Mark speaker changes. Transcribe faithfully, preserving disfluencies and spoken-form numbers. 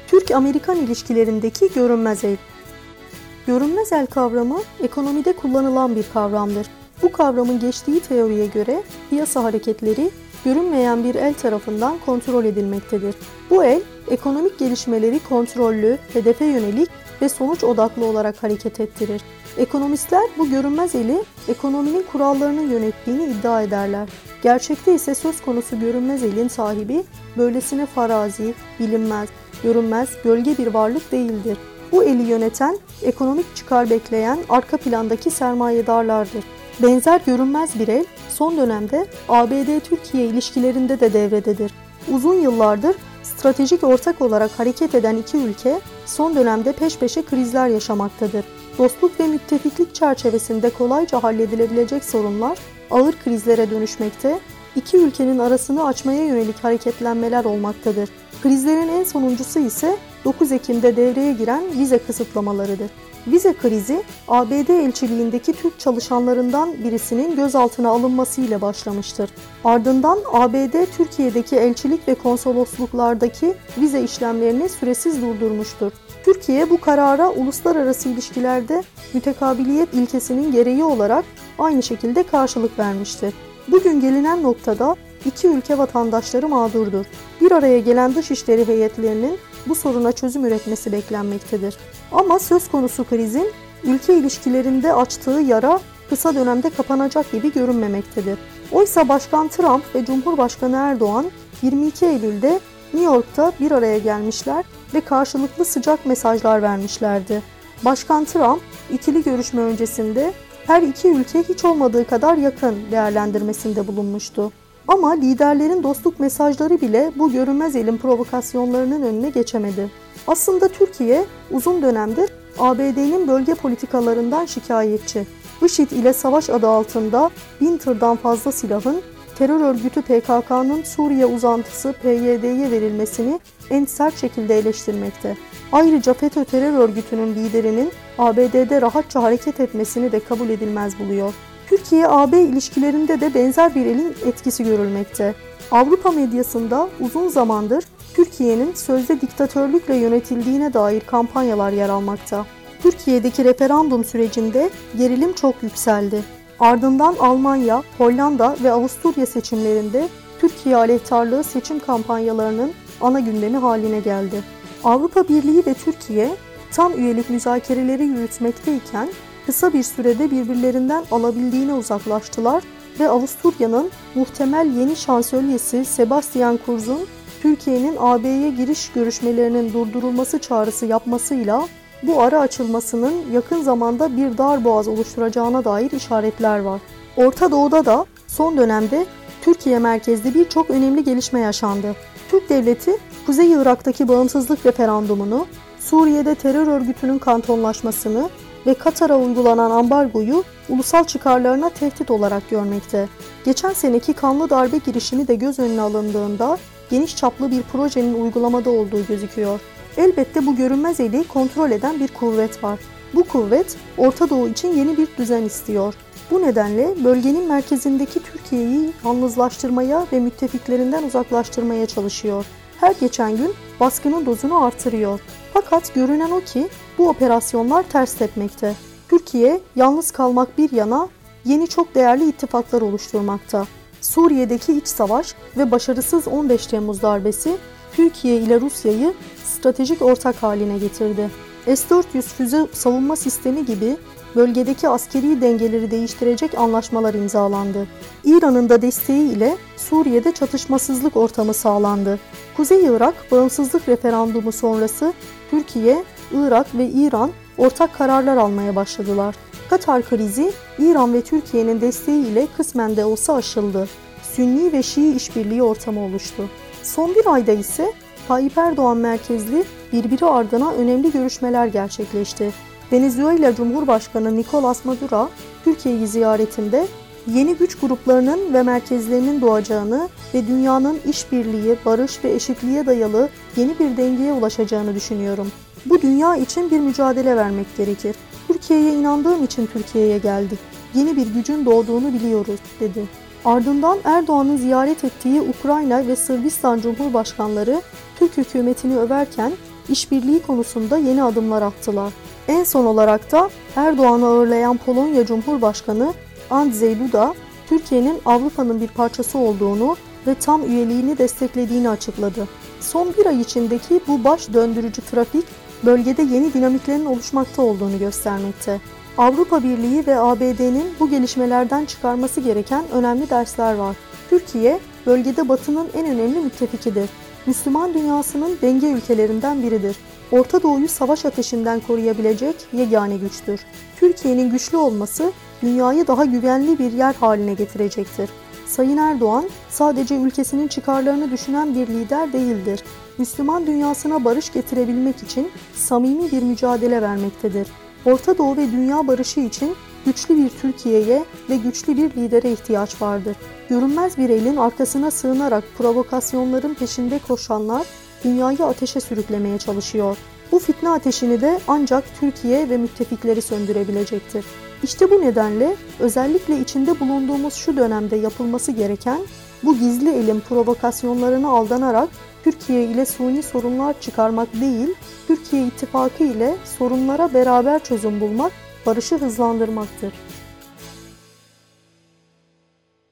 Speaker 1: Türk-Amerikan ilişkilerindeki görünmez el. Görünmez el kavramı ekonomide kullanılan bir kavramdır. Bu kavramın geçtiği teoriye göre piyasa hareketleri görünmeyen bir el tarafından kontrol edilmektedir. Bu el, ekonomik gelişmeleri kontrollü, hedefe yönelik ve sonuç odaklı olarak hareket ettirir. Ekonomistler bu görünmez eli ekonominin kurallarını yönettiğini iddia ederler. Gerçekte ise söz konusu görünmez elin sahibi böylesine farazi, bilinmez, görünmez, gölge bir varlık değildir. Bu eli yöneten, ekonomik çıkar bekleyen arka plandaki sermayedarlardır. Benzer görünmez bir el son dönemde A B D-Türkiye ilişkilerinde de devrededir. Uzun yıllardır stratejik ortak olarak hareket eden iki ülke son dönemde peş peşe krizler yaşamaktadır. Dostluk ve müttefiklik çerçevesinde kolayca halledilebilecek sorunlar ağır krizlere dönüşmekte, iki ülkenin arasını açmaya yönelik hareketlenmeler olmaktadır. Krizlerin en sonuncusu ise dokuz Ekim'de devreye giren vize kısıtlamalarıdır. Vize krizi, A B D elçiliğindeki Türk çalışanlarından birisinin gözaltına alınmasıyla başlamıştır. Ardından A B D Türkiye'deki elçilik ve konsolosluklardaki vize işlemlerini süresiz durdurmuştur. Türkiye bu karara uluslararası ilişkilerde mütekabiliyet ilkesinin gereği olarak aynı şekilde karşılık vermiştir. Bugün gelinen noktada iki ülke vatandaşları mağdurdur. Bir araya gelen dışişleri heyetlerinin bu soruna çözüm üretmesi beklenmektedir. Ama söz konusu krizin ülke ilişkilerinde açtığı yara kısa dönemde kapanacak gibi görünmemektedir. Oysa Başkan Trump ve Cumhurbaşkanı Erdoğan yirmi iki Eylül'de New York'ta bir araya gelmişler ve karşılıklı sıcak mesajlar vermişlerdi. Başkan Trump ikili görüşme öncesinde her iki ülke hiç olmadığı kadar yakın değerlendirmesinde bulunmuştu. Ama liderlerin dostluk mesajları bile bu görünmez elin provokasyonlarının önüne geçemedi. Aslında Türkiye uzun dönemdir A B D'nin bölge politikalarından şikayetçi. IŞİD ile savaş adı altında bin tırdan fazla silahın terör örgütü P K K'nın Suriye uzantısı P Y D'ye verilmesini en sert şekilde eleştirmekte. Ayrıca FETÖ terör örgütünün liderinin A B D'de rahatça hareket etmesini de kabul edilmez buluyor. Türkiye-A B ilişkilerinde de benzer bir elin etkisi görülmekte. Avrupa medyasında uzun zamandır Türkiye'nin sözde diktatörlükle yönetildiğine dair kampanyalar yer almakta. Türkiye'deki referandum sürecinde gerilim çok yükseldi. Ardından Almanya, Hollanda ve Avusturya seçimlerinde Türkiye aleyhtarlığı seçim kampanyalarının ana gündemi haline geldi. Avrupa Birliği ve Türkiye tam üyelik müzakereleri yürütmekteyken kısa bir sürede birbirlerinden alabildiğine uzaklaştılar ve Avusturya'nın muhtemel yeni şansölyesi Sebastian Kurz'un Türkiye'nin A B'ye giriş görüşmelerinin durdurulması çağrısı yapmasıyla bu ara açılmasının yakın zamanda bir darboğaz oluşturacağına dair işaretler var. Orta Doğu'da da son dönemde Türkiye merkezli birçok önemli gelişme yaşandı. Türk devleti Kuzey Irak'taki bağımsızlık referandumunu, Suriye'de terör örgütünün kantonlaşmasını ve Katar'a uygulanan ambargoyu ulusal çıkarlarına tehdit olarak görmekte. Geçen seneki kanlı darbe girişimi de göz önüne alındığında geniş çaplı bir projenin uygulamada olduğu gözüküyor. Elbette bu görünmez eli kontrol eden bir kuvvet var. Bu kuvvet Orta Doğu için yeni bir düzen istiyor. Bu nedenle bölgenin merkezindeki Türkiye'yi yalnızlaştırmaya ve müttefiklerinden uzaklaştırmaya çalışıyor. Her geçen gün baskının dozunu artırıyor. Fakat görünen o ki bu operasyonlar ters tepmekte. Türkiye yalnız kalmak bir yana yeni çok değerli ittifaklar oluşturmakta. Suriye'deki iç savaş ve başarısız on beş Temmuz darbesi Türkiye ile Rusya'yı stratejik ortak haline getirdi. S dört yüz füze savunma sistemi gibi bölgedeki askeri dengeleri değiştirecek anlaşmalar imzalandı. İran'ın da desteği ile Suriye'de çatışmasızlık ortamı sağlandı. Kuzey Irak bağımsızlık referandumu sonrası Türkiye, Irak ve İran ortak kararlar almaya başladılar. Katar krizi İran ve Türkiye'nin desteği ile kısmen de olsa aşıldı. Sünni ve Şii işbirliği ortamı oluştu. Son bir ayda ise Tayyip Erdoğan merkezli birbiri ardına önemli görüşmeler gerçekleşti. Venezuela Cumhurbaşkanı Nicolás Maduro, Türkiye'yi ziyaretinde yeni güç gruplarının ve merkezlerinin doğacağını ve dünyanın işbirliği, barış ve eşitliğe dayalı yeni bir dengeye ulaşacağını düşünüyorum. Bu dünya için bir mücadele vermek gerekir. Türkiye'ye inandığım için Türkiye'ye geldik. Yeni bir gücün doğduğunu biliyoruz, dedi. Ardından Erdoğan'ın ziyaret ettiği Ukrayna ve Sırbistan Cumhurbaşkanları Türk hükümetini överken işbirliği konusunda yeni adımlar attılar. En son olarak da Erdoğan'ı ağırlayan Polonya Cumhurbaşkanı Andrzej Duda, Türkiye'nin Avrupa'nın bir parçası olduğunu ve tam üyeliğini desteklediğini açıkladı. Son bir ay içindeki bu baş döndürücü trafik, bölgede yeni dinamiklerin oluşmakta olduğunu göstermekte. Avrupa Birliği ve A B D'nin bu gelişmelerden çıkarması gereken önemli dersler var. Türkiye, bölgede Batı'nın en önemli müttefikidir. Müslüman dünyasının denge ülkelerinden biridir. Orta Doğu'yu savaş ateşinden koruyabilecek yegane güçtür. Türkiye'nin güçlü olması, dünyayı daha güvenli bir yer haline getirecektir. Sayın Erdoğan, sadece ülkesinin çıkarlarını düşünen bir lider değildir. Müslüman dünyasına barış getirebilmek için samimi bir mücadele vermektedir. Orta Doğu ve dünya barışı için güçlü bir Türkiye'ye ve güçlü bir lidere ihtiyaç vardır. Görünmez bir elin arkasına sığınarak provokasyonların peşinde koşanlar dünyayı ateşe sürüklemeye çalışıyor. Bu fitne ateşini de ancak Türkiye ve müttefikleri söndürebilecektir. İşte bu nedenle özellikle içinde bulunduğumuz şu dönemde yapılması gereken, bu gizli elin provokasyonlarına aldanarak Türkiye ile suni sorunlar çıkarmak değil, Türkiye ittifakı ile sorunlara beraber çözüm bulmak, barışı hızlandırmaktır.